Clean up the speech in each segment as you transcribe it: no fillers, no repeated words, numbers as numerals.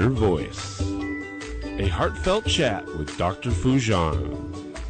Inner Voice, a heartfelt chat with Dr. Foojan.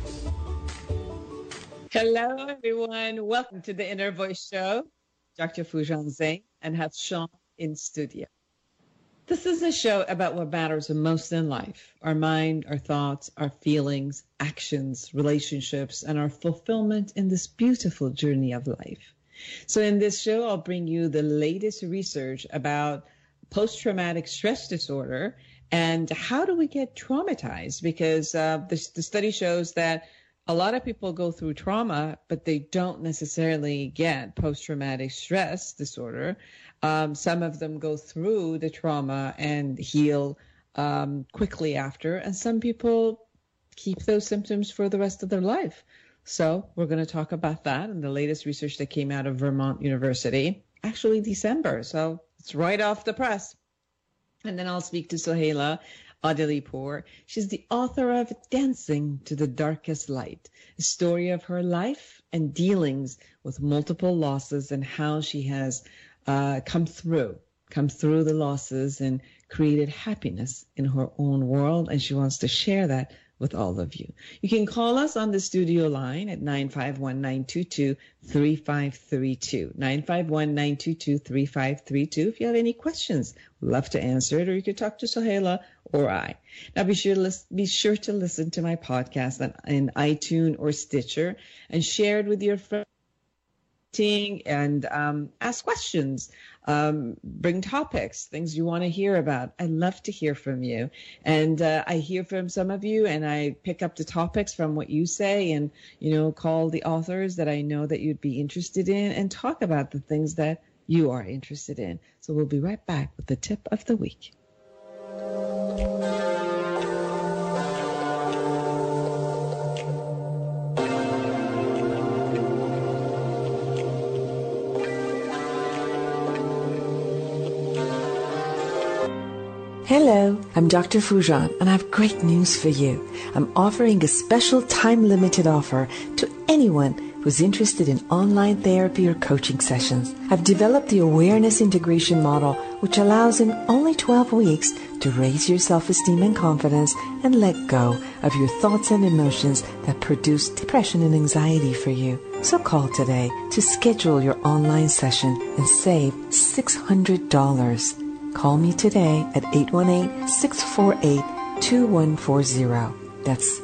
Hello, everyone. Welcome to the Inner Voice Show. Dr. Foojan Zeine and have Sean in studio. This is a show about what matters the most in life: our mind, our thoughts, our feelings, actions, relationships, and our fulfillment in this beautiful journey of life. So in this show, I'll bring you the latest research about post-traumatic stress disorder and how do we get traumatized, because the study shows that a lot of people go through trauma, but they don't necessarily get post-traumatic stress disorder. Some of them go through the trauma and heal quickly after, and some people keep those symptoms for the rest of their life. So we're going to talk about that and the latest research that came out of Vermont University, actually December. So it's right off the press. And then I'll speak to Sohaila Adelipour. She's the author of Dancing to the Darkest Light, a story of her life and dealings with multiple losses and how she has come through the losses and created happiness in her own world. And she wants to share that with all of you. You can call us on the studio line at 951-922-3532. 951-922-3532. If you have any questions, we'd love to answer it, or you could talk to Sohaila or I. Now, be sure to listen to my podcast in iTunes or Stitcher and share it with your friends and ask questions. Bring topics, things you want to hear about. I love to hear from you. And I hear from some of you and I pick up the topics from what you say and, call the authors that I know that you'd be interested in and talk about the things that you are interested in. So we'll be right back with the tip of the week. Hello, I'm Dr. Foojan, and I have great news for you. I'm offering a special time-limited offer to anyone who's interested in online therapy or coaching sessions. I've developed the Awareness Integration Model, which allows in only 12 weeks to raise your self-esteem and confidence and let go of your thoughts and emotions that produce depression and anxiety for you. So call today to schedule your online session and save $600. Call me today at 818-648-2140. That's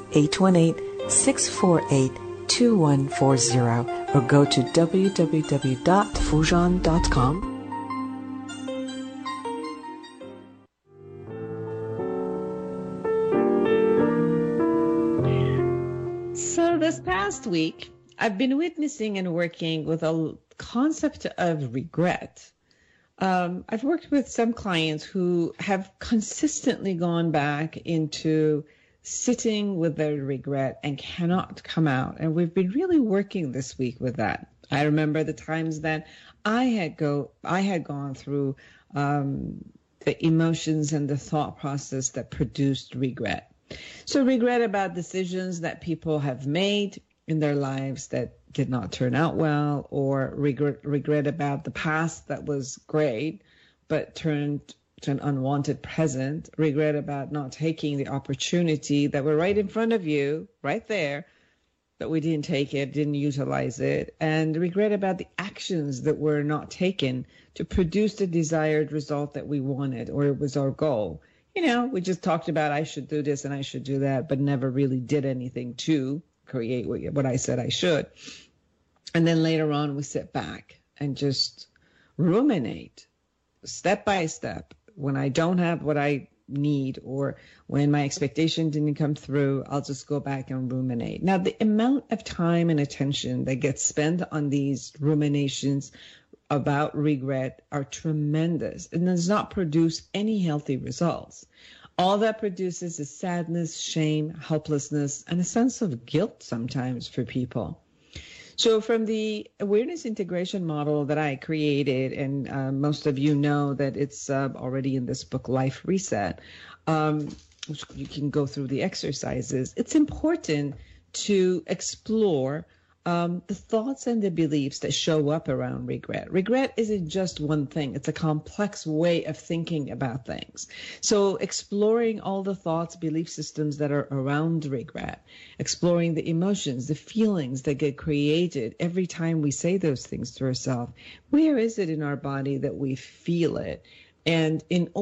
818-648-2140. Or go to www.foojan.com. So this past week, I've been witnessing and working with a concept of regret. I've worked with some clients who have consistently gone back into sitting with their regret and cannot come out. And we've been really working this week with that. I remember the times that I had gone through the emotions and the thought process that produced regret. So regret about decisions that people have made in their lives that did not turn out well, or regret about the past that was great but turned to an unwanted present, regret about not taking the opportunity that were right in front of you, right there, but we didn't take it, didn't utilize it, and regret about the actions that were not taken to produce the desired result that we wanted, or it was our goal. We just talked about I should do this and I should do that, but never really did anything to create what I said I should. And then later on, we sit back and just ruminate step by step. When I don't have what I need, or when my expectation didn't come through, I'll just go back and ruminate. Now, the amount of time and attention that gets spent on these ruminations about regret are tremendous and does not produce any healthy results. All that produces is sadness, shame, helplessness, and a sense of guilt sometimes for people. So from the awareness integration model that I created, and most of you know that it's already in this book, Life Reset, which you can go through the exercises, it's important to explore the thoughts and the beliefs that show up around regret. Regret isn't just one thing. It's a complex way of thinking about things. So exploring all the thoughts, belief systems that are around regret, exploring the emotions, the feelings that get created every time we say those things to ourselves. Where is it in our body that we feel it? And in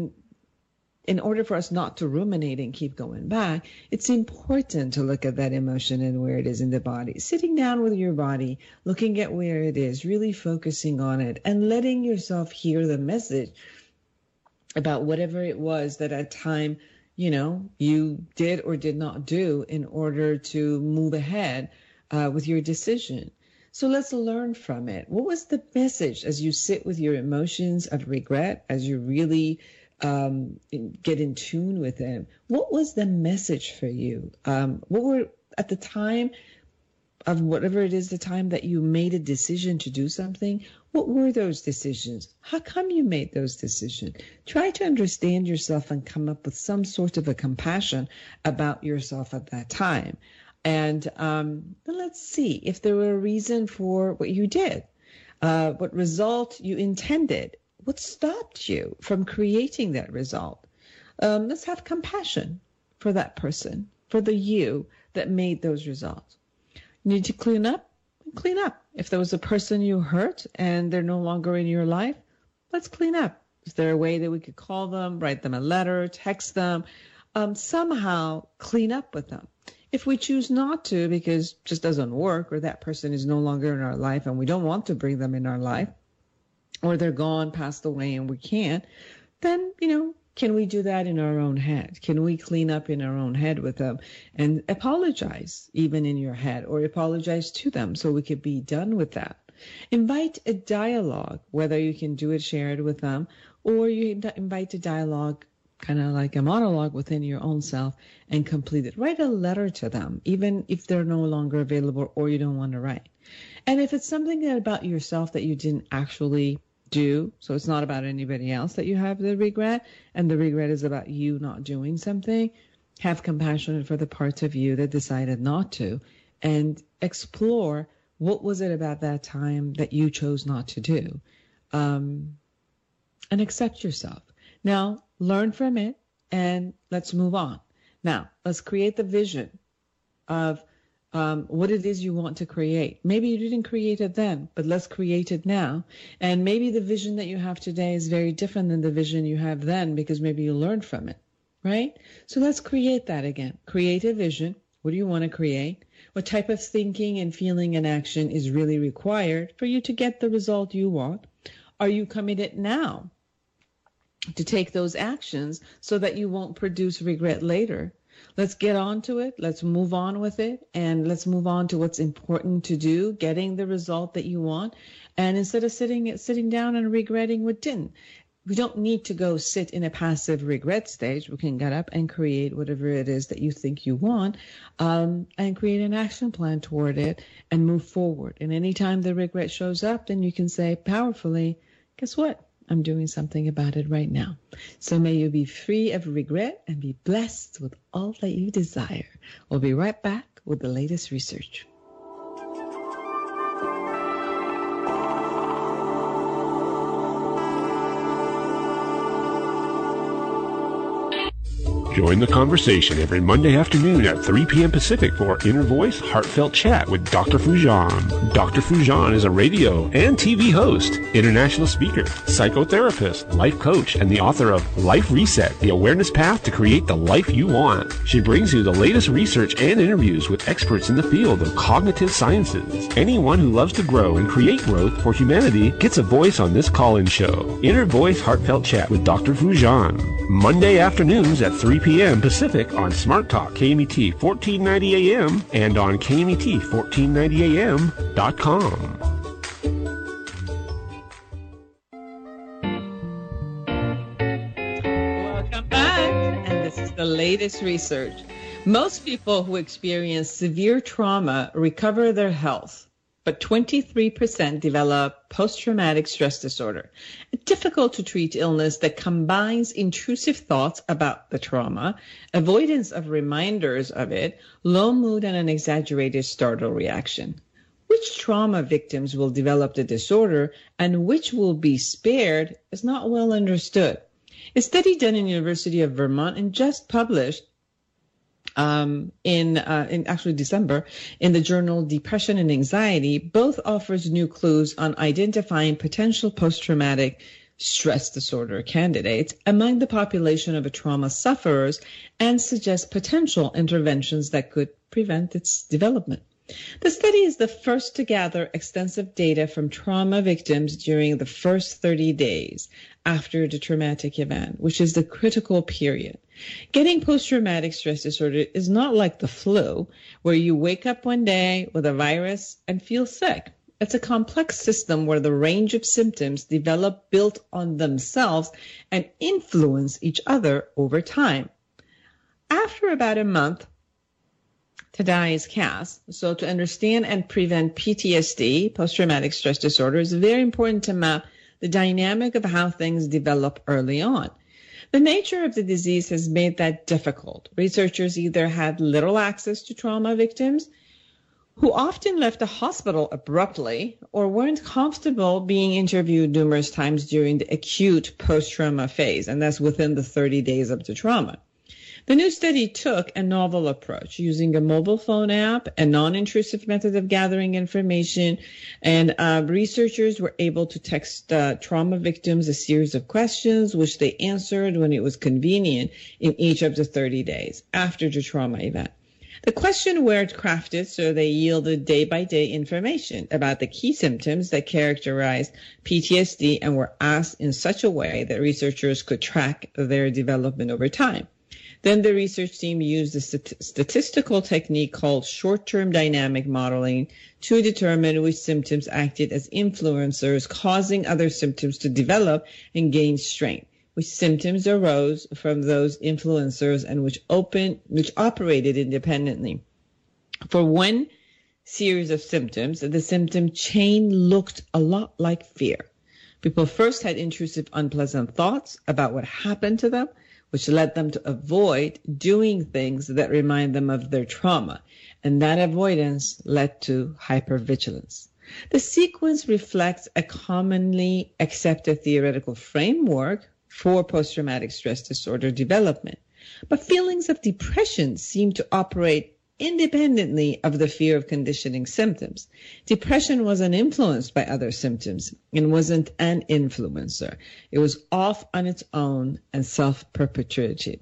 order for us not to ruminate and keep going back, it's important to look at that emotion and where it is in the body. Sitting down with your body, looking at where it is, really focusing on it, and letting yourself hear the message about whatever it was that at time, you did or did not do in order to move ahead with your decision. So let's learn from it. What was the message as you sit with your emotions of regret, as you really get in tune with them? What was the message for you? What were, at the time of whatever it is, the time that you made a decision to do something, what were those decisions? How come you made those decisions? Try to understand yourself and come up with some sort of a compassion about yourself at that time. And then let's see if there were a reason for what you did, what result you intended. What stopped you from creating that result? Let's have compassion for that person, for the you that made those results. Need to clean up? Clean up. If there was a person you hurt and they're no longer in your life, let's clean up. Is there a way that we could call them, write them a letter, text them, somehow clean up with them? If we choose not to because it just doesn't work, or that person is no longer in our life and we don't want to bring them in our life, or they're gone, passed away, and we can't, then, can we do that in our own head? Can we clean up in our own head with them and apologize even in your head, or apologize to them so we could be done with that? Invite a dialogue, whether you can do it shared with them, or you invite a dialogue kind of like a monologue within your own self and complete it. Write a letter to them, even if they're no longer available or you don't want to write. And if it's something about yourself that you didn't actually do, so it's not about anybody else that you have the regret, and the regret is about you not doing something, have compassion for the parts of you that decided not to, and explore what was it about that time that you chose not to do, and accept yourself. Now, learn from it, and let's move on. Now, let's create the vision of what it is you want to create. Maybe you didn't create it then, but let's create it now. And maybe the vision that you have today is very different than the vision you have then, because maybe you learned from it, right? So let's create that again. Create a vision. What do you want to create? What type of thinking and feeling and action is really required for you to get the result you want? Are you committed now to take those actions so that you won't produce regret later? Let's get on to it. Let's move on with it. And let's move on to what's important to do, getting the result that you want. And instead of sitting down and regretting what didn't, we don't need to go sit in a passive regret stage. We can get up and create whatever it is that you think you want, and create an action plan toward it and move forward. And anytime the regret shows up, then you can say powerfully, guess what? I'm doing something about it right now. So may you be free of regret and be blessed with all that you desire. We'll be right back with the latest research. Join the conversation every Monday afternoon at 3 p.m. Pacific for Inner Voice Heartfelt Chat with Dr. Foojan. Dr. Foojan is a radio and TV host, international speaker, psychotherapist, life coach, and the author of Life Reset, The Awareness Path to Create the Life You Want. She brings you the latest research and interviews with experts in the field of cognitive sciences. Anyone who loves to grow and create growth for humanity gets a voice on this call-in show. Inner Voice Heartfelt Chat with Dr. Foojan. Monday afternoons at 3 p.m. Pacific on Smart Talk KMET 1490 AM and on KMET1490AM.com. Welcome back. And this is the latest research. Most people who experience severe trauma recover their health, but 23% develop post-traumatic stress disorder, a difficult-to-treat illness that combines intrusive thoughts about the trauma, avoidance of reminders of it, low mood, and an exaggerated startle reaction. which trauma victims will develop the disorder and which will be spared is not well understood. A study done in the University of Vermont and just published in actually December in the journal Depression and Anxiety both offers new clues on identifying potential post-traumatic stress disorder candidates among the population of trauma sufferers and suggests potential interventions that could prevent its development. The study is the first to gather extensive data from trauma victims during the first 30 days after the traumatic event, which is the critical period. Getting post-traumatic stress disorder is not like the flu, where you wake up one day with a virus and feel sick. It's a complex system where the range of symptoms develop built on themselves and influence each other over time. After about a month, to die is cast. So to understand and prevent PTSD, post-traumatic stress disorder, is very important to map the dynamic of how things develop early on. The nature of the disease has made that difficult. Researchers either had little access to trauma victims who often left the hospital abruptly or weren't comfortable being interviewed numerous times during the acute post-trauma phase, and that's within the 30 days of the trauma. The new study took a novel approach using a mobile phone app, a non-intrusive method of gathering information, and researchers were able to text trauma victims a series of questions, which they answered when it was convenient in each of the 30 days after the trauma event. The questions were crafted so they yielded day-by-day information about the key symptoms that characterized PTSD and were asked in such a way that researchers could track their development over time. Then the research team used a statistical technique called short-term dynamic modeling to determine which symptoms acted as influencers, causing other symptoms to develop and gain strength, which symptoms arose from those influencers and which operated independently. For one series of symptoms, the symptom chain looked a lot like fear. People first had intrusive, unpleasant thoughts about what happened to them, which led them to avoid doing things that remind them of their trauma. And that avoidance led to hypervigilance. The sequence reflects a commonly accepted theoretical framework for post-traumatic stress disorder development. But feelings of depression seem to operate independently of the fear of conditioning symptoms. Depression wasn't influenced by other symptoms and wasn't an influencer. It was off on its own and self-perpetuating.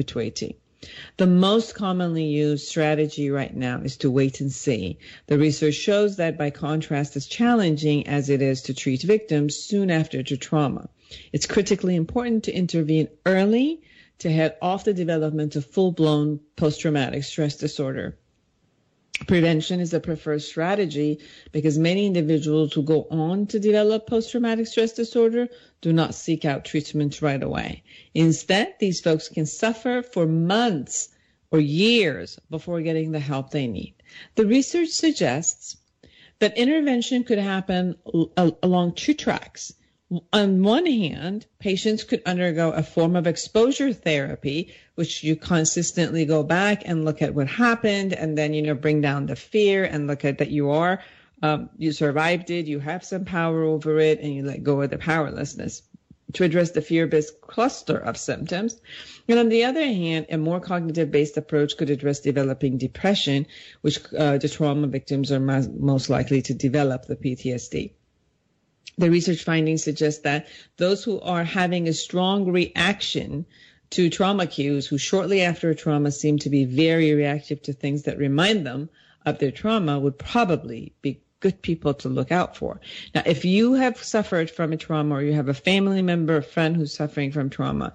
The most commonly used strategy right now is to wait and see. The research shows that, by contrast, as challenging as it is to treat victims soon after the trauma, it's critically important to intervene early to head off the development of full-blown post-traumatic stress disorder. Prevention is the preferred strategy because many individuals who go on to develop post-traumatic stress disorder do not seek out treatment right away. Instead, these folks can suffer for months or years before getting the help they need. The research suggests that intervention could happen along two tracks. On one hand, patients could undergo a form of exposure therapy, which you consistently go back and look at what happened and then, bring down the fear and look at that you survived it, you have some power over it, and you let go of the powerlessness to address the fear-based cluster of symptoms. And on the other hand, a more cognitive-based approach could address developing depression, which the trauma victims are most likely to develop the PTSD. The research findings suggest that those who are having a strong reaction to trauma cues, who shortly after a trauma seem to be very reactive to things that remind them of their trauma, would probably be good people to look out for. Now, if you have suffered from a trauma or you have a family member or friend who's suffering from trauma,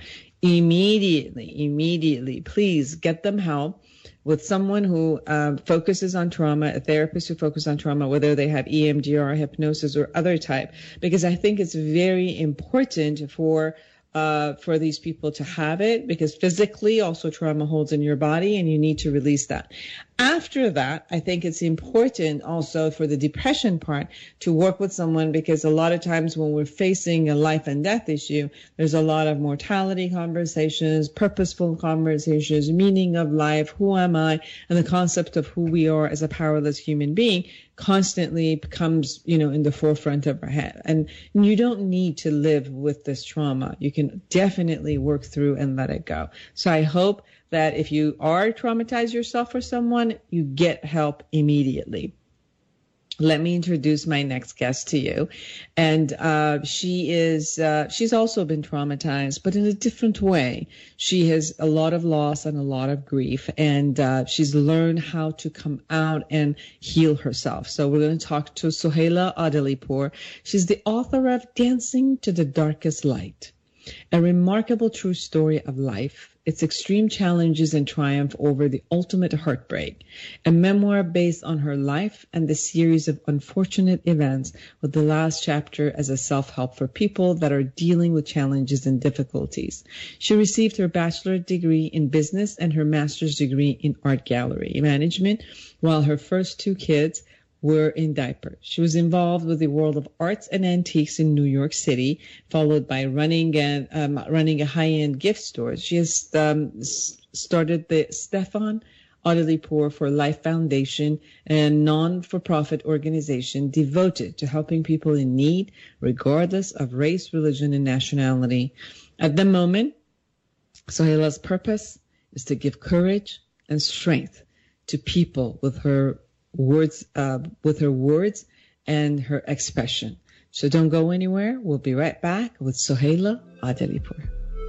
immediately, please get them help with someone who focuses on trauma, a therapist who focuses on trauma, whether they have EMDR, hypnosis, or other type, because I think it's very important for these people to have it, because physically also trauma holds in your body and you need to release that. After that, I think it's important also for the depression part to work with someone, because a lot of times when we're facing a life and death issue, there's a lot of mortality conversations, purposeful conversations, meaning of life, who am I, and the concept of who we are as a powerless human being constantly becomes, in the forefront of our head. And you don't need to live with this trauma. You can definitely work through and let it go. So I hope that if you are traumatized yourself or someone, you get help immediately. Let me introduce my next guest to you. And she's also been traumatized, but in a different way. She has a lot of loss and a lot of grief, and she's learned how to come out and heal herself. So we're going to talk to Sohaila Adelipour. She's the author of Dancing to the Darkest Light, a remarkable true story of life, its extreme challenges and triumph over the ultimate heartbreak, a memoir based on her life and the series of unfortunate events, with the last chapter as a self-help for people that are dealing with challenges and difficulties. She received her bachelor's degree in business and her master's degree in art gallery management, while her first two kids were in diapers. She was involved with the world of arts and antiques in New York City, followed by running a high-end gift store. She has started the Stefan Adelipour for Life Foundation, a non-for-profit organization devoted to helping people in need, regardless of race, religion, and nationality. At the moment, Sohaila's purpose is to give courage and strength to people with her words and her expression. So don't go anywhere. We'll be right back with Sohaila Adelipour.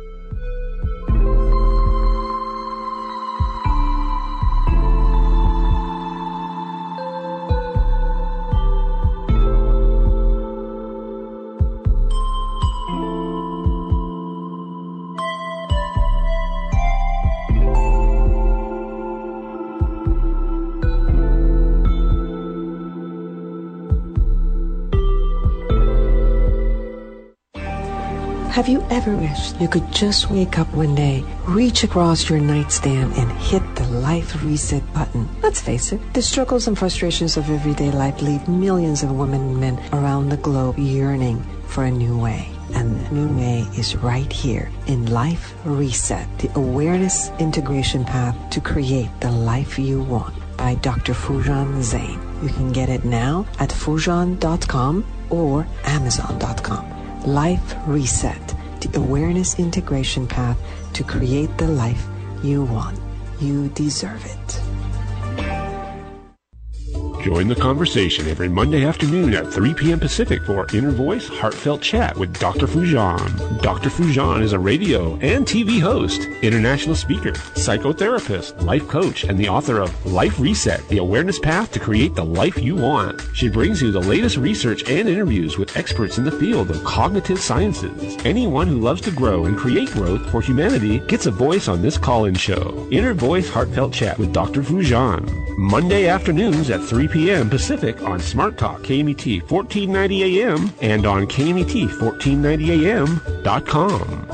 Have you ever wished you could just wake up one day, reach across your nightstand, and hit the life reset button? Let's face it, the struggles and frustrations of everyday life leave millions of women and men around the globe yearning for a new way. And the new way is right here in Life Reset, the awareness integration path to create the life you want, by Dr. Foojan Zeine. You can get it now at foojan.com or amazon.com. Life Reset, the awareness integration path to create the life you want. You deserve it. Join the conversation every Monday afternoon at 3 p.m. Pacific for Inner Voice Heartfelt Chat with Dr. Foojan. Dr. Foojan is a radio and TV host, international speaker, psychotherapist, life coach, and the author of Life Reset, the awareness path to create the life you want. She brings you the latest research and interviews with experts in the field of cognitive sciences. Anyone who loves to grow and create growth for humanity gets a voice on this call-in show. Inner Voice Heartfelt Chat with Dr. Foojan. Monday afternoons at 3 p.m. Pacific on Smart Talk KMET 1490 AM and on KMET1490AM.com.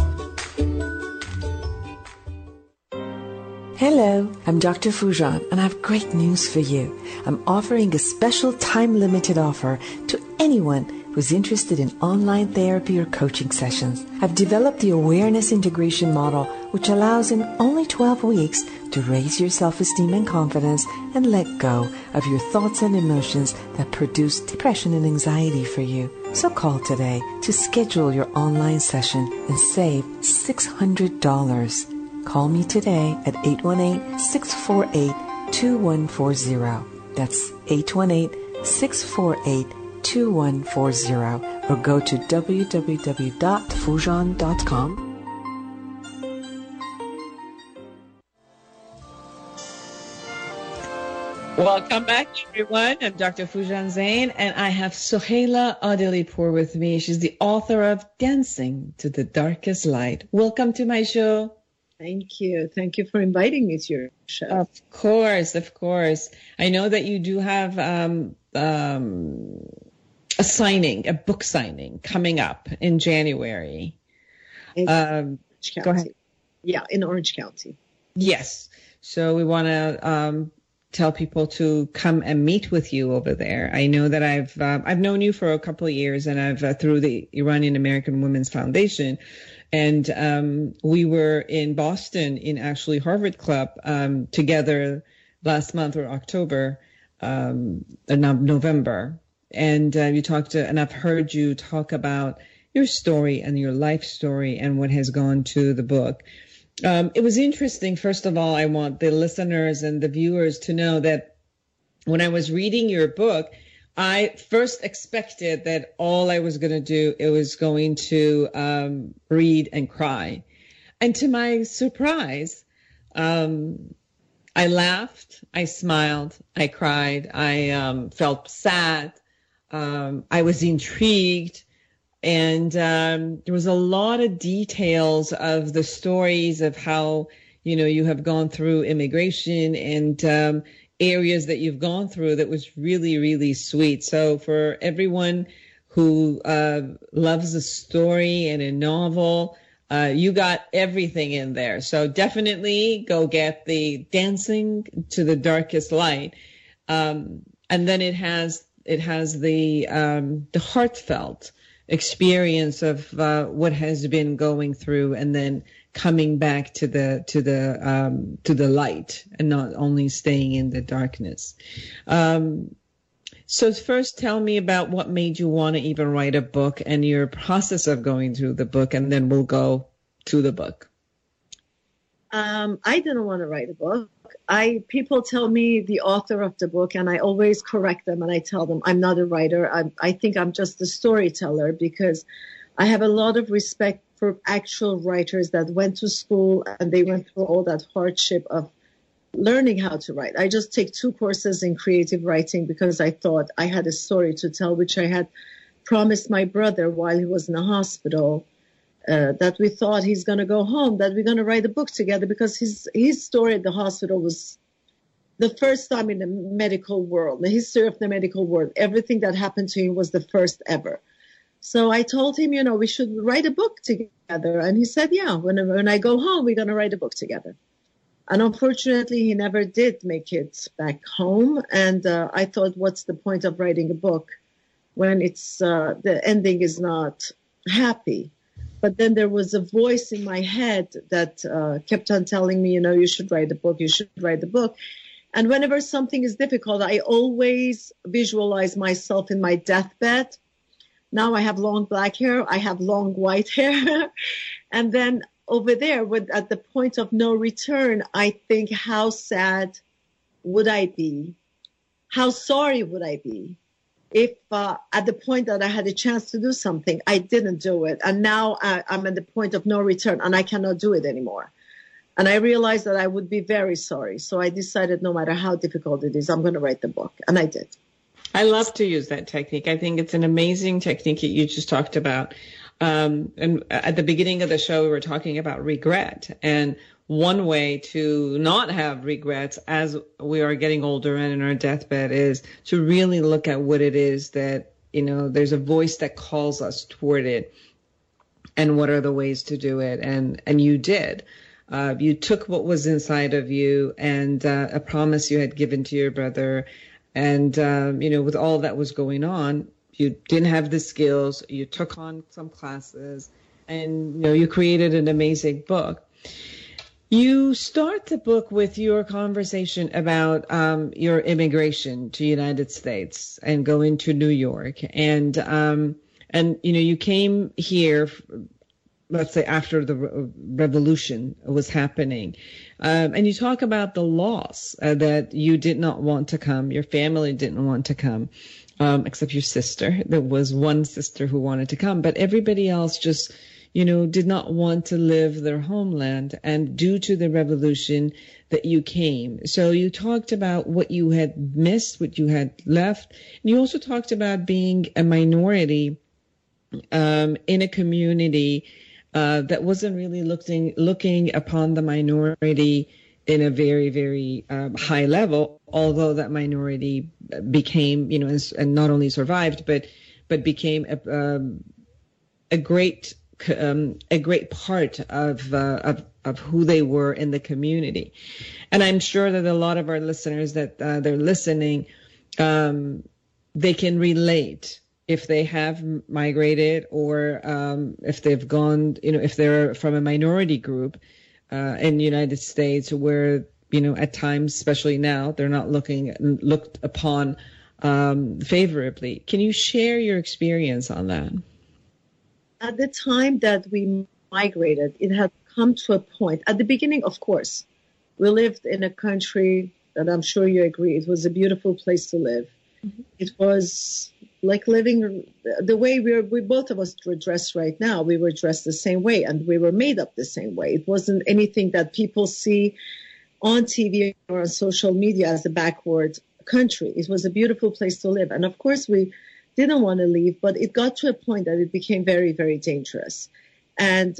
Hello, I'm Dr. Foojan, and I have great news for you. I'm offering a special time-limited offer to anyone who's interested in online therapy or coaching sessions. I've developed the awareness integration model, which allows in only 12 weeks to raise your self-esteem and confidence and let go of your thoughts and emotions that produce depression and anxiety for you. So call today to schedule your online session and save $600. Call me today at 818-648-2140. That's 818-648-2140, or go to www.foojan.com. Welcome back, everyone. I'm Dr. Foojan Zeine, and I have Sohaila Adelipour with me. She's the author of Dancing to the Darkest Light. Welcome to my show. Thank you. Thank you for inviting me to your show. Of course, of course. I know that you do have a book signing coming up in January. Go ahead. Yeah, in Orange County. Yes. So we want to tell people to come and meet with you over there. I know that I've known you for a couple of years, and I've through the Iranian American Women's Foundation, and we were in Boston in actually Harvard Club together last month or October, November, and you talked to, and I've heard you talk about your story and your life story and what has gone to the book. It was interesting. First of all, I want the listeners and the viewers to know that when I was reading your book, I first expected that all I was going to do, it was going to read and cry. And to my surprise, I laughed, I smiled, I cried, I felt sad, I was intrigued. And there was a lot of details of the stories of how, you have gone through immigration and areas that you've gone through that was really, really sweet. So for everyone who loves a story and a novel, you got everything in there. So definitely go get the Dancing to the Darkest Light. And then it has the heartfelt experience of what has been going through, and then coming back to the light, and not only staying in the darkness. So first, tell me about what made you want to even write a book and your process of going through the book, and then we'll go to the book. I didn't want to write a book. People tell me the author of the book, and I always correct them, and I tell them I'm not a writer. I think I'm just a storyteller, because I have a lot of respect for actual writers that went to school and they went through all that hardship of learning how to write. I just take 2 courses in creative writing because I thought I had a story to tell, which I had promised my brother while he was in the hospital. That we thought he's going to go home, that we're going to write a book together, because his story at the hospital was the first time in the medical world, the history of the medical world. Everything that happened to him was the first ever. So I told him, we should write a book together. And he said, yeah, when I go home, we're going to write a book together. And unfortunately, he never did make it back home. And I thought, what's the point of writing a book when it's the ending is not happy? But then there was a voice in my head that kept on telling me, you should write a book, you should write a book. And whenever something is difficult, I always visualize myself in my deathbed. Now I have long black hair, I have long white hair. And then over there, at the point of no return, I think, how sad would I be? How sorry would I be? If at the point that I had a chance to do something, I didn't do it. And now I'm at the point of no return and I cannot do it anymore. And I realized that I would be very sorry. So I decided no matter how difficult it is, I'm going to write the book. And I did. I love to use that technique. I think it's an amazing technique that you just talked about. And at the beginning of the show, we were talking about regret. And one way to not have regrets as we are getting older and in our deathbed is to really look at what it is that, there's a voice that calls us toward it, and what are the ways to do it. And you did. You took what was inside of you and a promise you had given to your brother. And, with all that was going on, you didn't have the skills. You took on some classes and, you created an amazing book. You start the book with your conversation about your immigration to the United States and going to New York. And you came here, let's say, after the revolution was happening. And you talk about the loss that you did not want to come. Your family didn't want to come, except your sister. There was one sister who wanted to come, but everybody else just did not want to live their homeland, and due to the revolution that you came. So you talked about what you had missed, what you had left. And you also talked about being a minority in a community that wasn't really looking upon the minority in a very, very high level, although that minority became, and not only survived, but became a great part of who they were in the community. And I'm sure that a lot of our listeners that they're listening, they can relate if they have migrated or if they've gone, if they're from a minority group in the United States where, at times, especially now, they're not looked upon favorably. Can you share your experience on that? At the time that we migrated, it had come to a point. At the beginning, of course, we lived in a country that I'm sure you agree, it was a beautiful place to live. Mm-hmm. It was like living the way we both of us were dressed right now. We were dressed the same way and we were made up the same way. It wasn't anything that people see on TV or on social media as a backward country. It was a beautiful place to live. And of course, we didn't want to leave, but it got to a point that it became very, very dangerous. And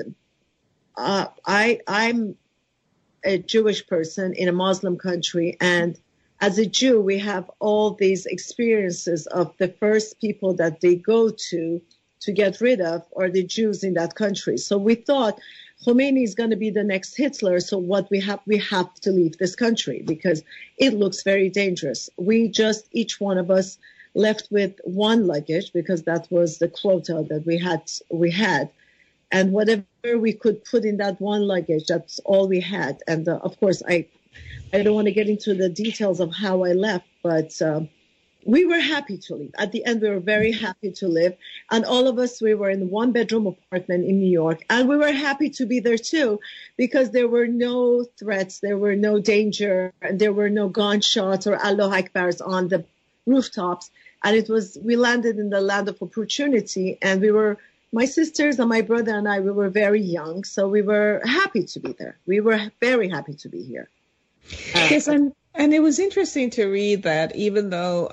I'm a Jewish person in a Muslim country, and as a Jew, we have all these experiences of the first people that they go to get rid of are the Jews in that country. So we thought Khomeini is going to be the next Hitler. So what we have to leave this country because it looks very dangerous. We just, each one of us left with one luggage because that was the quota that we had. And whatever we could put in that one luggage, that's all we had. And of course, I don't want to get into the details of how I left, but we were happy to leave. At the end, we were very happy to live. And all of us, we were in a one-bedroom apartment in New York. And we were happy to be there, too, because there were no threats, there were no danger, and there were no gunshots or Allahu Akbars on the rooftops. And we landed in the land of opportunity. And my sisters and my brother and I, we were very young. So we were happy to be there. We were very happy to be here. Yes, and it was interesting to read that even though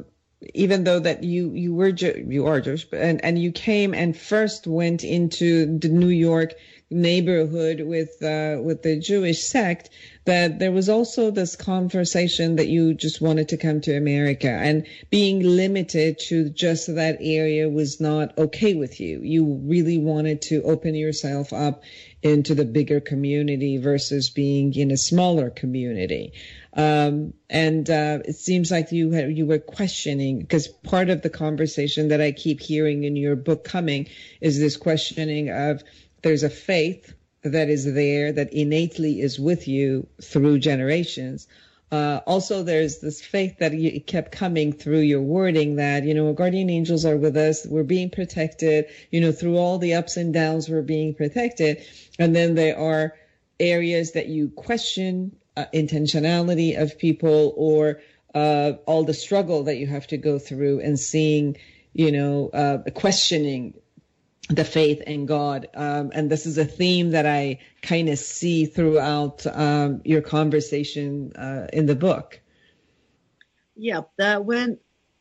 that you are Jewish, and you came and first went into the New York neighborhood with the Jewish sect, that there was also this conversation that you just wanted to come to America, and being limited to just that area was not okay with you. You really wanted to open yourself up into the bigger community versus being in a smaller community. And it seems like you were questioning, because part of the conversation that I keep hearing in your book coming is this questioning of there's a faith that is there that innately is with you through generations. Also, there's this faith that you kept coming through your wording that, our guardian angels are with us. We're being protected, through all the ups and downs, we're being protected. And then there are areas that you question, intentionality of people, or all the struggle that you have to go through, and seeing, questioning the faith in God. And this is a theme that I kind of see throughout your conversation in the book. Yeah, when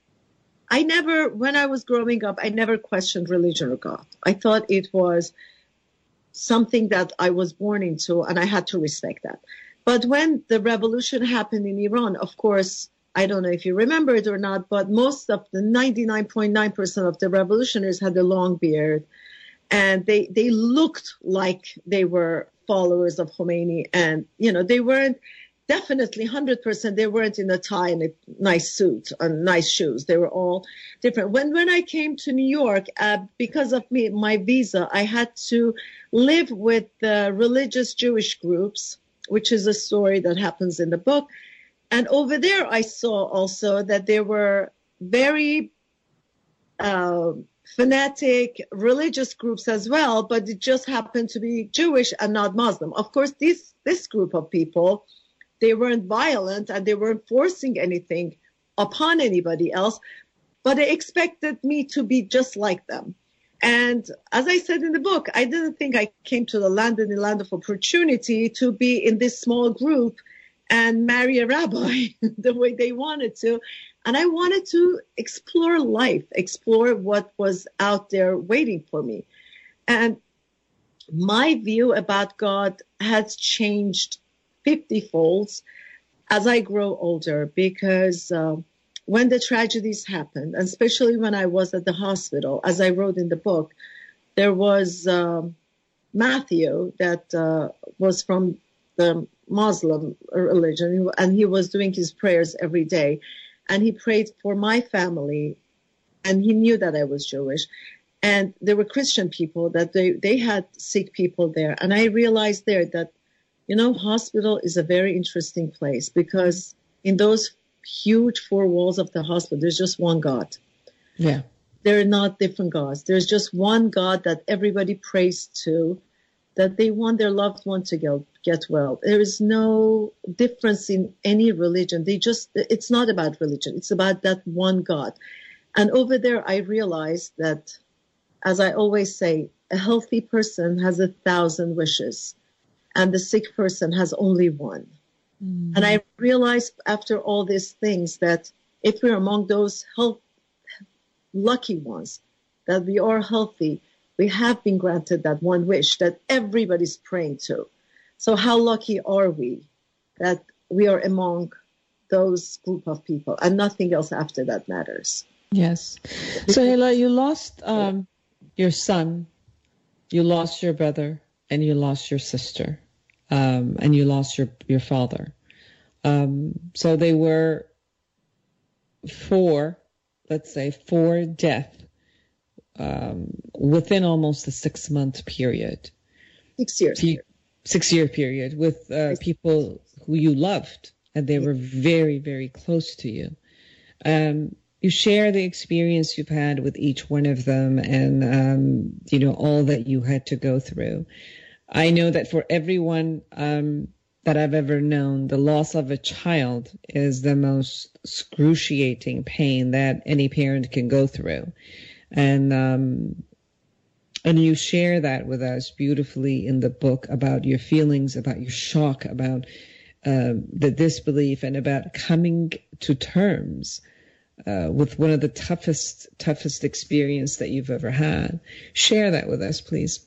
I was growing up, I never questioned religion or God. I thought it was something that I was born into, and I had to respect that. But when the revolution happened in Iran, of course, I don't know if you remember it or not, but most of the 99.9% of the revolutionaries had a long beard, and they looked like they were followers of Khomeini. And, they weren't definitely 100%. They weren't in a tie and a nice suit and nice shoes. They were all different. When I came to New York, because of my visa, I had to live with religious Jewish groups, which is a story that happens in the book. And over there, I saw also that there were very fanatic religious groups as well, but it just happened to be Jewish and not Muslim. Of course, this group of people, they weren't violent and they weren't forcing anything upon anybody else, but they expected me to be just like them. And as I said in the book, I didn't think I came to the land of opportunity to be in this small group and marry a rabbi the way they wanted to. And I wanted to explore life, explore what was out there waiting for me. And my view about God has changed 50 folds as I grow older, because when the tragedies happened, and especially when I was at the hospital, as I wrote in the book, there was Matthew that was from the Muslim religion, and he was doing his prayers every day, and he prayed for my family, and he knew that I was Jewish, and there were Christian people that they had sick people there, and I realized there that, hospital is a very interesting place, because in those huge four walls of the hospital, there's just one God. Yeah. They're not different gods. There's just one God that everybody prays to, that they want their loved one to get well. There is no difference in any religion. It's not about religion. It's about that one God. And over there, I realized that, as I always say, a healthy person has 1,000 wishes, and the sick person has only one. Mm-hmm. And I realized after all these things that if we're among those lucky ones, that we are healthy, we have been granted that one wish that everybody's praying to. So how lucky are we that we are among those group of people, and nothing else after that matters. Yes. So Hilla, you lost your son, you lost your brother, and you lost your sister, and you lost your father. So they were four death within almost a 6-month period. 6 years. 6-year period with people who you loved, and they were very, very close to you. You share the experience you've had with each one of them, and all that you had to go through. I know that for everyone that I've ever known, the loss of a child is the most excruciating pain that any parent can go through. And you share that with us beautifully in the book about your feelings, about your shock, about the disbelief, and about coming to terms with one of the toughest experience that you've ever had. Share that with us, please.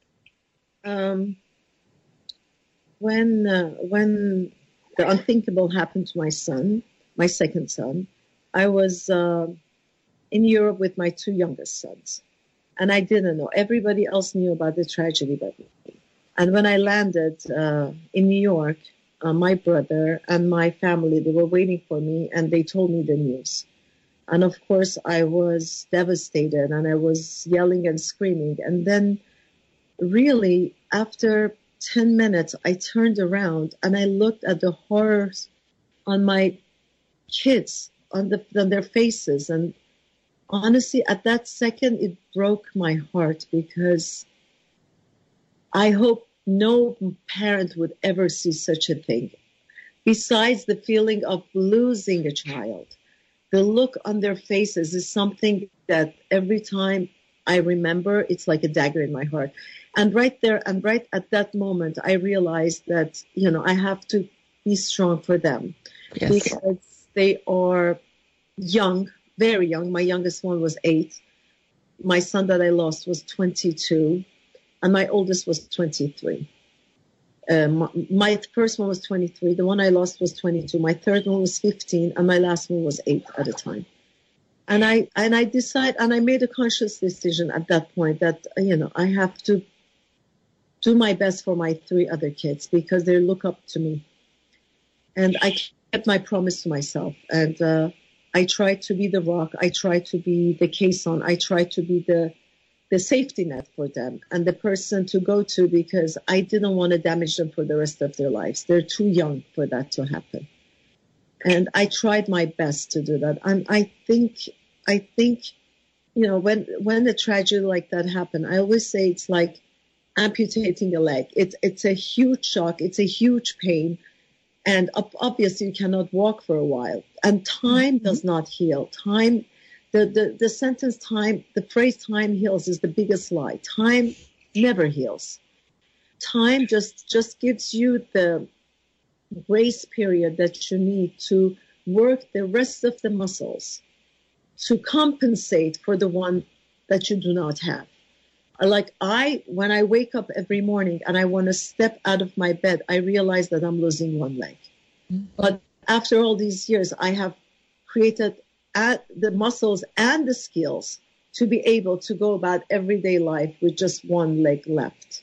When the unthinkable happened to my son, my second son, I was in Europe with my 2 youngest sons. And I didn't know. Everybody else knew about the tragedy but me. And when I landed in New York, my brother and my family, they were waiting for me, and they told me the news. And of course, I was devastated, and I was yelling and screaming. And then really, after 10 minutes, I turned around and I looked at the horrors on my kids, on their faces. And honestly, at that second, it broke my heart, because I hope no parent would ever see such a thing. Besides the feeling of losing a child, the look on their faces is something that every time I remember, it's like a dagger in my heart. And right there, and right at that moment, I realized that, I have to be strong for them. Yes. Because they are young, very young. My youngest one was 8. My son that I lost was 22, and my oldest was 23. My first one was 23. The one I lost was 22. My third one was 15, and my last one was 8 at a time. And I made a conscious decision at that point that, I have to do my best for my 3 other kids, because they look up to me. And I kept my promise to myself. And I tried to be the rock. I tried to be the caisson. I tried to be the safety net for them and the person to go to, because I didn't want to damage them for the rest of their lives. They're too young for that to happen. And I tried my best to do that. And I think, when a tragedy like that happened, I always say it's like amputating a leg. It's a huge shock. It's a huge pain. And obviously you cannot walk for a while. And time does not heal. Time, the sentence time, the phrase time heals is the biggest lie. Time never heals. Time just gives you the grace period that you need to work the rest of the muscles to compensate for the one that you do not have. Like when I wake up every morning and I want to step out of my bed, I realize that I'm losing one leg. Mm-hmm. But after all these years, I have created the muscles and the skills to be able to go about everyday life with just one leg left.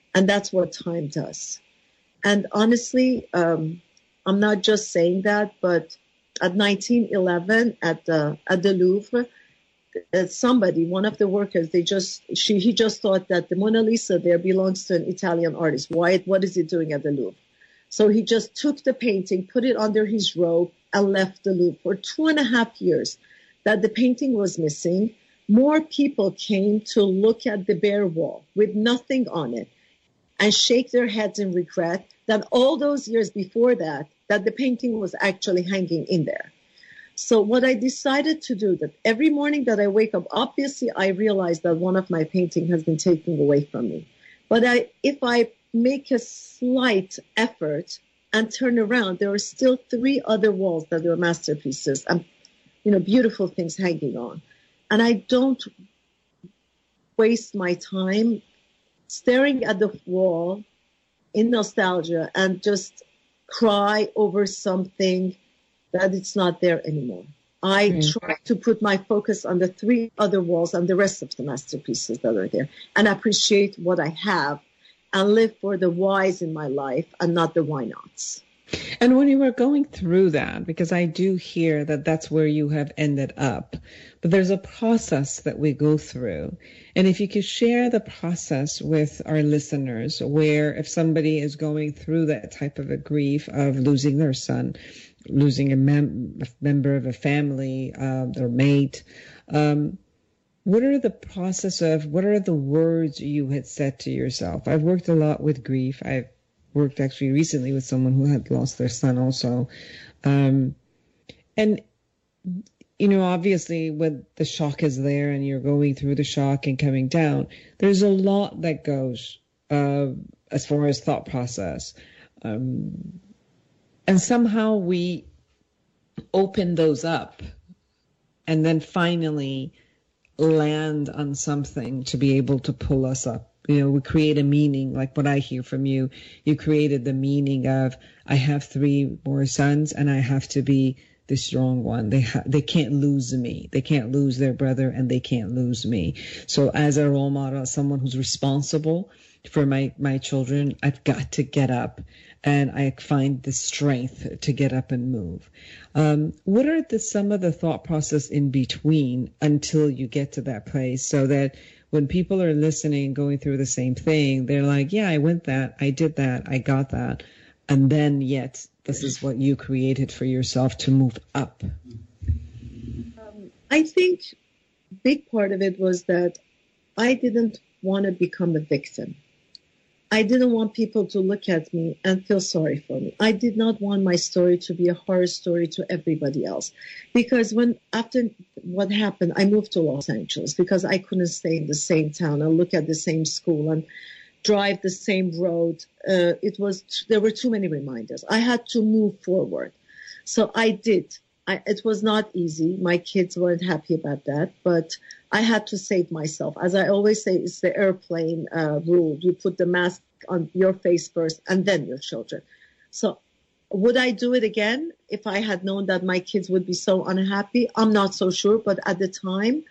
And that's what time does. And honestly, I'm not just saying that, but at 1911 at the Louvre, somebody, one of the workers, he just thought that the Mona Lisa there belongs to an Italian artist. What is it doing at the Louvre? So he just took the painting, put it under his robe, and left the Louvre. For 2.5 years that the painting was missing, more people came to look at the bare wall with nothing on it and shake their heads in regret than all those years before that the painting was actually hanging in there. So what I decided to do, that every morning that I wake up, obviously I realize that one of my painting has been taken away from me. But if I make a slight effort and turn around, there are still 3 other walls that are masterpieces and, beautiful things hanging on. And I don't waste my time staring at the wall in nostalgia and just cry over something that it's not there anymore. I try to put my focus on the 3 other walls and the rest of the masterpieces that are there and appreciate what I have and live for the whys in my life and not the why nots. And when you were going through that, because I do hear that that's where you have ended up, but there's a process that we go through. And if you could share the process with our listeners, where if somebody is going through that type of a grief of losing their son, losing a member of a family, their mate, what are the process of, what are the words you had said to yourself? I've worked a lot with grief. I've worked actually recently with someone who had lost their son also. And, obviously when the shock is there and you're going through the shock and coming down, there's a lot that goes as far as thought process. And somehow we open those up and then finally land on something to be able to pull us up. We create a meaning, like what I hear from you. You created the meaning of, I have 3 more sons and I have to be the strong one. They can't lose me. They can't lose their brother and they can't lose me. So as a role model, as someone who's responsible for my children, I've got to get up and I find the strength to get up and move. What are some of the thought process in between until you get to that place, so that when people are listening, going through the same thing, they're like, yeah, I went that, I did that, I got that. And then yet this is what you created for yourself to move up. I think a big part of it was that I didn't want to become a victim. I didn't want people to look at me and feel sorry for me. I did not want my story to be a horror story to everybody else. Because after what happened, I moved to Los Angeles because I couldn't stay in the same town and look at the same school and drive the same road. There were too many reminders. I had to move forward. So I did. It was not easy. My kids weren't happy about that, but I had to save myself. As I always say, it's the airplane rule. You put the mask on your face first and then your children. So would I do it again if I had known that my kids would be so unhappy? I'm not so sure. But at the time,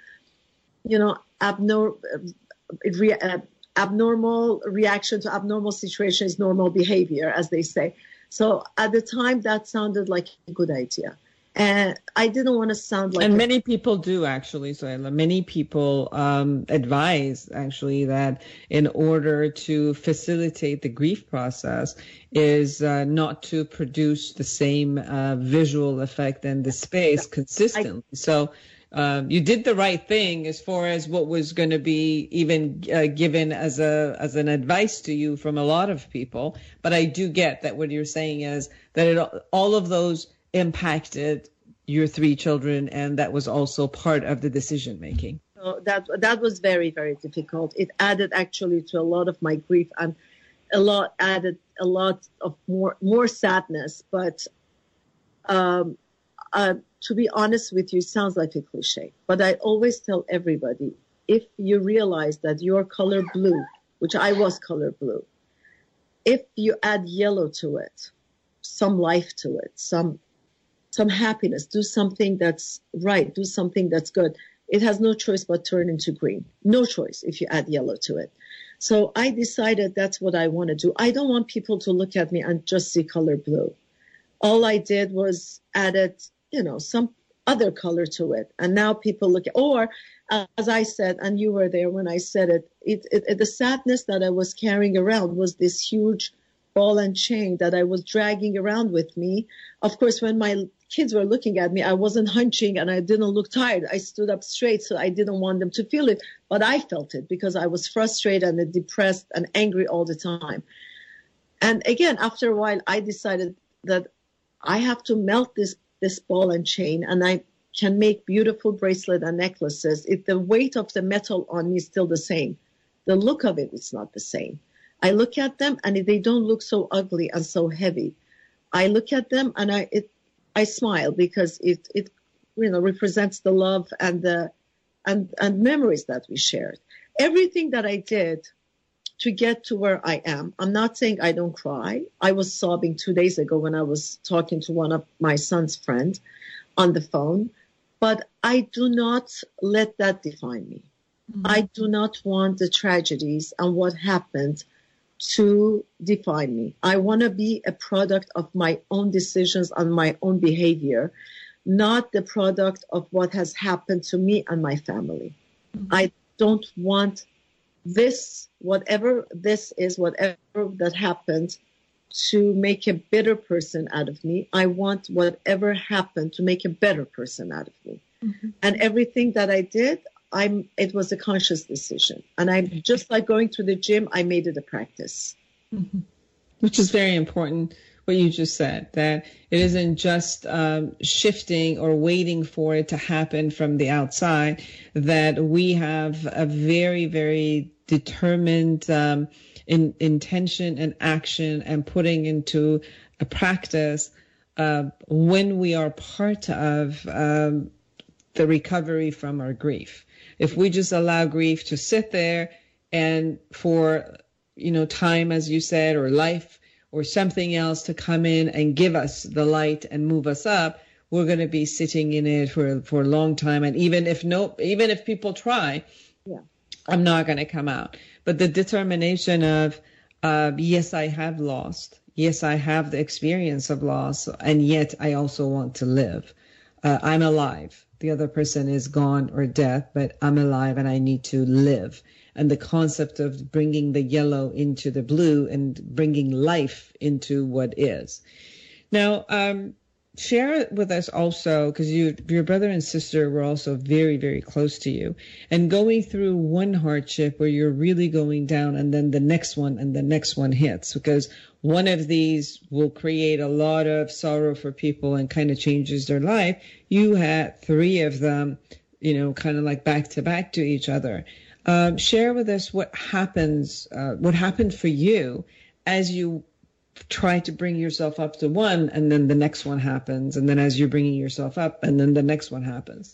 abnormal reaction to abnormal situation is normal behavior, as they say. So at the time, that sounded like a good idea. And I didn't want to sound like... And many people do, actually, Sohaila. Many people advise, actually, that in order to facilitate the grief process is not to produce the same visual effect and the space consistently. So you did the right thing as far as what was going to be even given as an advice to you from a lot of people. But I do get that what you're saying is that all of those impacted your 3 children, and that was also part of the decision making. So that was very, very difficult. It added actually to a lot of my grief and added a lot of more sadness. But to be honest with you, it sounds like a cliche, but I always tell everybody, if you realize that you're color blue, which I was color blue, if you add yellow to it, some life to it, some happiness, do something that's right, do something that's good, it has no choice but turn into green. No choice if you add yellow to it. So I decided that's what I want to do. I don't want people to look at me and just see color blue. All I did was added, some other color to it. And now people look at, or as I said, and you were there when I said it, the sadness that I was carrying around was this huge ball and chain that I was dragging around with me. Of course, when my kids were looking at me, I wasn't hunching and I didn't look tired. I stood up straight, so I didn't want them to feel it. But I felt it because I was frustrated and depressed and angry all the time. And again, after a while, I decided that I have to melt this ball and chain, and I can make beautiful bracelet and necklaces if the weight of the metal on me is still the same. The look of it is not the same. I look at them and they don't look so ugly and so heavy. I look at them and I smile because it represents the love and memories that we shared. Everything that I did to get to where I am. I'm not saying I don't cry. I was sobbing 2 days ago when I was talking to one of my son's friends on the phone, but I do not let that define me. Mm-hmm. I do not want the tragedies and what happened to define me. I want to be a product of my own decisions and my own behavior, not the product of what has happened to me and my family. Mm-hmm. I don't want this, whatever this is, whatever that happened, to make a bitter person out of me. I want whatever happened to make a better person out of me. Mm-hmm. And everything that I did, it was a conscious decision. And I'm just like going to the gym, I made it a practice. Mm-hmm. Which is very important, what you just said, that it isn't just shifting or waiting for it to happen from the outside, that we have a very, very determined intention and action and putting into a practice when we are part of the recovery from our grief. If we just allow grief to sit there and for, time, as you said, or life or something else to come in and give us the light and move us up, we're going to be sitting in it for a long time. And even if people try, I'm not going to come out. But the determination of, yes, I have lost. Yes, I have the experience of loss. And yet I also want to live. I'm alive. The other person is gone or dead, but I'm alive and I need to live. And the concept of bringing the yellow into the blue and bringing life into what is. Now, share with us also, because your brother and sister were also very, very close to you, and going through one hardship where you're really going down and then the next one and the next one hits, because one of these will create a lot of sorrow for people and kind of changes their life. You had 3 of them, kind of like back to back to each other. Share with us what happened for you as you try to bring yourself up to one, and then the next one happens, and then as you're bringing yourself up, and then the next one happens.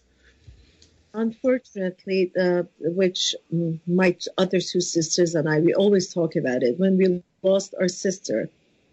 Unfortunately, which my other 2 sisters and I, we always talk about it. When we lost our sister,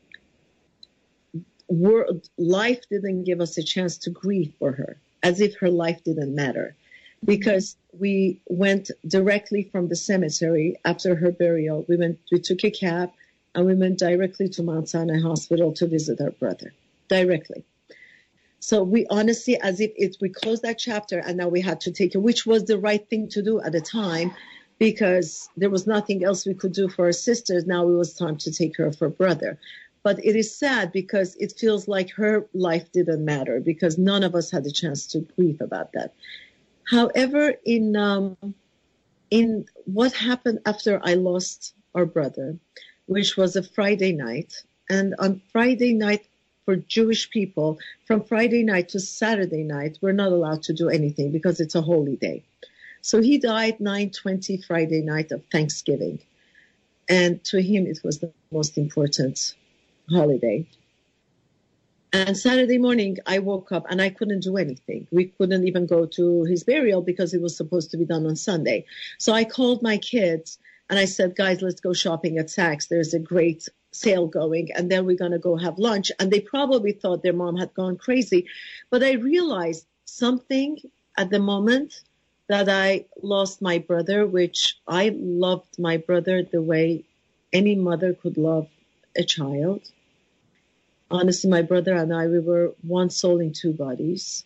life didn't give us a chance to grieve for her, as if her life didn't matter, because we went directly from the cemetery after her burial. We took a cab and we went directly to Mount Sinai Hospital to visit our brother, directly. So we honestly, as if we closed that chapter and now we had to take it, which was the right thing to do at the time, because there was nothing else we could do for our sisters. Now it was time to take care of her brother. But it is sad because it feels like her life didn't matter because none of us had a chance to grieve about that. However, in what happened after I lost our brother, which was a Friday night, and on Friday night for Jewish people, from Friday night to Saturday night, we're not allowed to do anything because it's a holy day. So he died 9/20 Friday night of Thanksgiving. And to him, it was the most important holiday. And Saturday morning, I woke up and I couldn't do anything. We couldn't even go to his burial because it was supposed to be done on Sunday. So I called my kids and I said, guys, let's go shopping at Saks. There's a great sale going, and then we're going to go have lunch. And they probably thought their mom had gone crazy. But I realized something at the moment that I lost my brother, which I loved my brother the way any mother could love a child. Honestly, my brother and I, we were one soul in two bodies.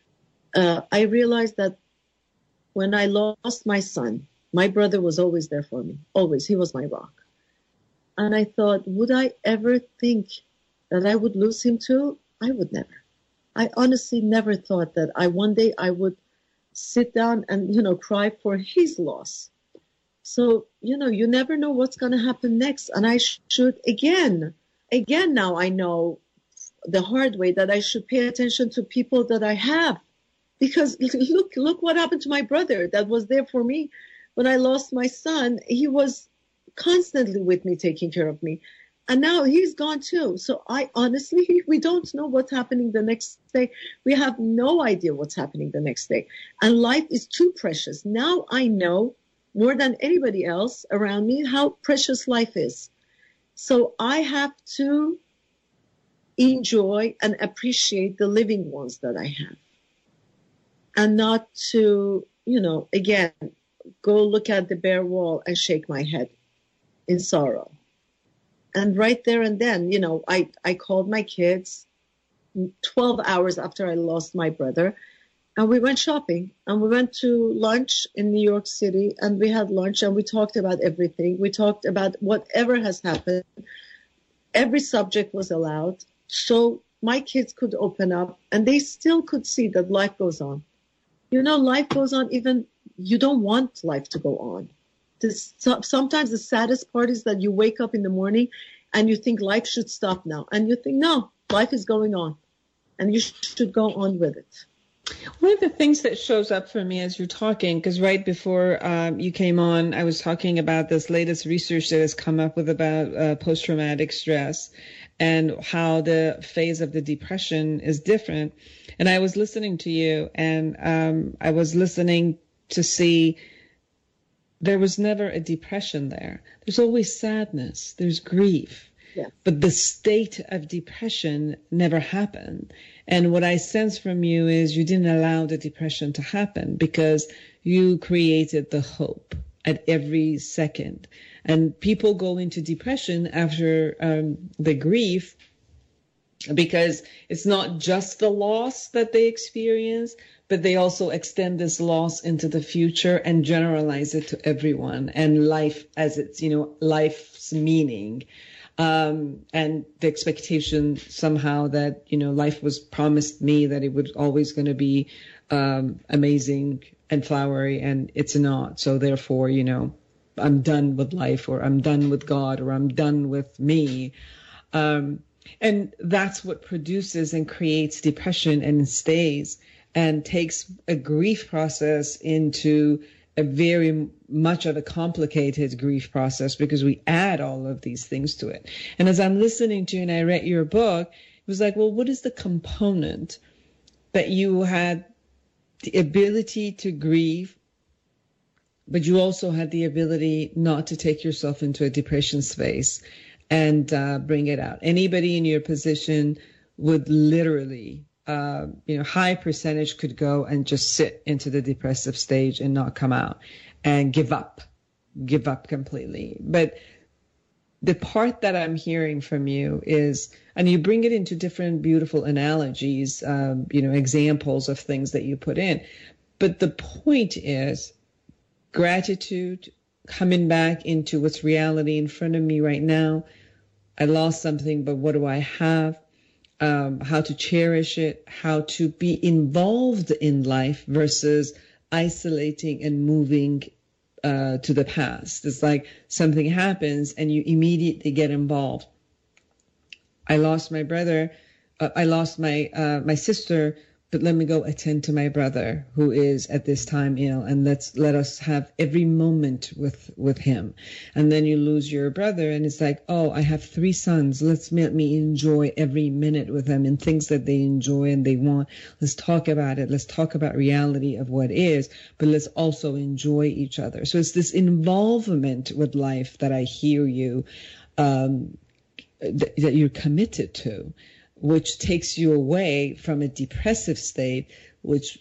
I realized that when I lost my son, my brother was always there for me. Always. He was my rock. And I thought, would I ever think that I would lose him too? I would never. I honestly never thought that one day I would sit down and, cry for his loss. So, you never know what's going to happen next. And I should, again, now I know the hard way that I should pay attention to people that I have. Because look what happened to my brother that was there for me. When I lost my son, he was constantly with me, taking care of me. And now he's gone too. So we don't know what's happening the next day. We have no idea what's happening the next day. And life is too precious. Now I know more than anybody else around me how precious life is. So I have to enjoy and appreciate the living ones that I have. And not to, again, go look at the bare wall and shake my head in sorrow. And right there and then, I called my kids 12 hours after I lost my brother, and we went shopping, and we went to lunch in New York City, and we had lunch, and we talked about everything. We talked about whatever has happened. Every subject was allowed, so my kids could open up, and they still could see that life goes on. Life goes on even you don't want life to go on. Sometimes the saddest part is that you wake up in the morning and you think life should stop now. And you think, no, life is going on. And you should go on with it. One of the things that shows up for me as you're talking, because right before you came on, I was talking about this latest research that has come up with about post-traumatic stress and how the phase of the depression is different. And I was listening to you, and I was listening to see there was never a depression there. There's always sadness. There's grief. Yes. But the state of depression never happened. And what I sense from you is you didn't allow the depression to happen because you created the hope at every second. And people go into depression after the grief because it's not just the loss that they experience, but they also extend this loss into the future and generalize it to everyone and life as its, life's meaning. And the expectation somehow that, life was promised me that it was always going to be amazing and flowery, and it's not. So therefore, I'm done with life, or I'm done with God, or I'm done with me. And that's what produces and creates depression and stays and takes a grief process into a very much of a complicated grief process because we add all of these things to it. And as I'm listening to you and I read your book, it was like, well, what is the component that you had the ability to grieve, but you also had the ability not to take yourself into a depression space and bring it out? Anybody in your position would literally, high percentage could go and just sit into the depressive stage and not come out and give up completely. But the part that I'm hearing from you is, and you bring it into different beautiful analogies, examples of things that you put in. But the point is gratitude, coming back into what's reality in front of me right now. I lost something, but what do I have? How to cherish it, how to be involved in life versus isolating and moving to the past. It's like something happens and you immediately get involved. I lost my brother. I lost my sister, but let me go attend to my brother who is at this time ill, and let us have every moment with him. And then you lose your brother, and it's like, oh, I have 3 sons. Let me enjoy every minute with them and things that they enjoy and they want. Let's talk about it. Let's talk about reality of what is, but let's also enjoy each other. So it's this involvement with life that I hear you, that you're committed to, which takes you away from a depressive state, which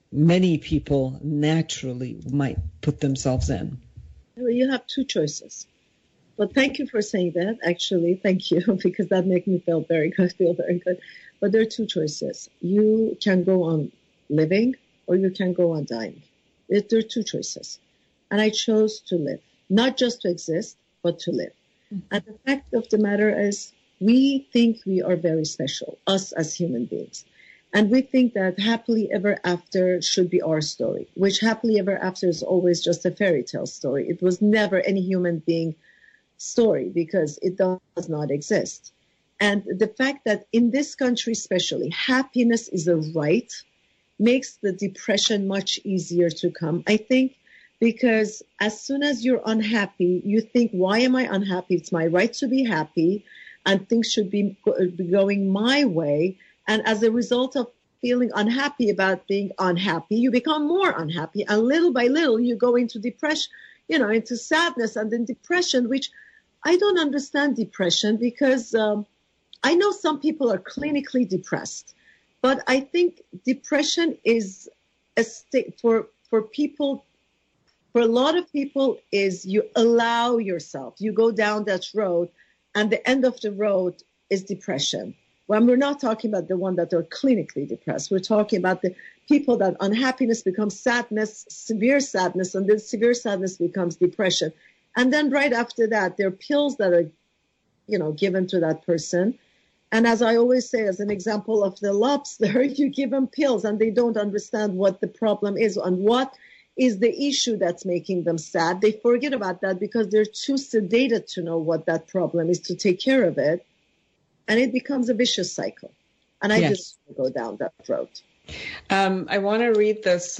many people naturally might put themselves in? Well, you have two choices. But thank you for saying that, actually. Thank you, because that makes me feel very good. But there are two choices. You can go on living or you can go on dying. There are two choices. And I chose to live, not just to exist, but to live. Mm-hmm. And the fact of the matter is, we think we are very special, us as human beings. And we think that happily ever after should be our story, which happily ever after is always just a fairy tale story. It was never any human being story because it does not exist. And the fact that in this country especially, happiness is a right makes the depression much easier to come, I think, because as soon as you're unhappy, you think, why am I unhappy? It's my right to be happy and things should be going my way. And as a result of feeling unhappy about being unhappy, you become more unhappy. And little by little, you go into depression, into sadness and then depression, which I don't understand depression because I know some people are clinically depressed, but I think depression is a state for people. For a lot of people is you allow yourself, you go down that road and the end of the road is depression. When we're not talking about the one that are clinically depressed, we're talking about the people that unhappiness becomes sadness, severe sadness, and then severe sadness becomes depression. And then right after that, there are pills that are, given to that person. And as I always say, as an example of the lobster, you give them pills and they don't understand what the problem is and what is the issue that's making them sad. They forget about that because they're too sedated to know what that problem is to take care of it. And it becomes a vicious cycle. And I just go down that road. I want to read this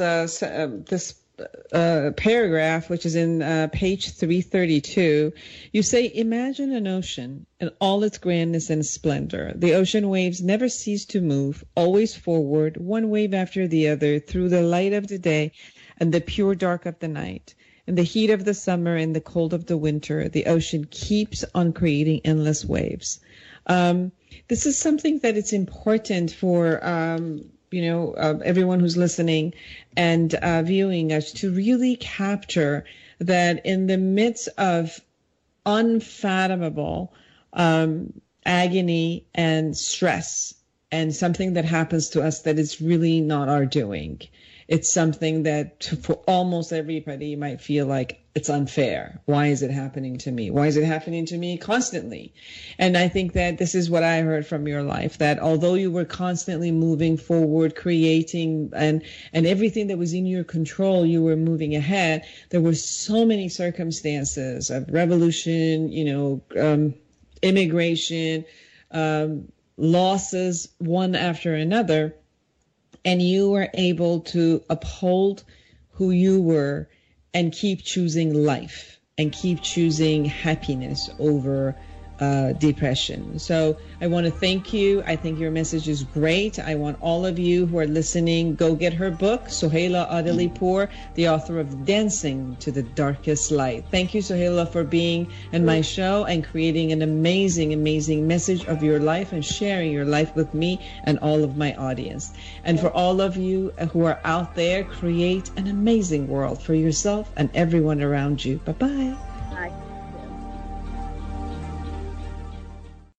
paragraph, which is in page 332. You say, imagine an ocean in all its grandness and splendor. The ocean waves never cease to move, always forward, one wave after the other, through the light of the day and the pure dark of the night. In the heat of the summer and the cold of the winter, the ocean keeps on creating endless waves. This is something that it's important for everyone who's listening and viewing us to really capture that in the midst of unfathomable agony and stress and something that happens to us that is really not our doing. It's something that for almost everybody might feel like it's unfair. Why is it happening to me? Why is it happening to me constantly? And I think that this is what I heard from your life, that although you were constantly moving forward, creating and everything that was in your control, you were moving ahead. There were so many circumstances of revolution, immigration, losses one after another. And you were able to uphold who you were and keep choosing life and keep choosing happiness over depression. So I want to thank you. I think your message is great. I want all of you who are listening, go get her book, Sohaila Adelipour, the author of Dancing to the Darkest Light. Thank you, Sohaila, for being in my show and creating an amazing, amazing message of your life and sharing your life with me and all of my audience. And for all of you who are out there, create an amazing world for yourself and everyone around you. Bye-bye.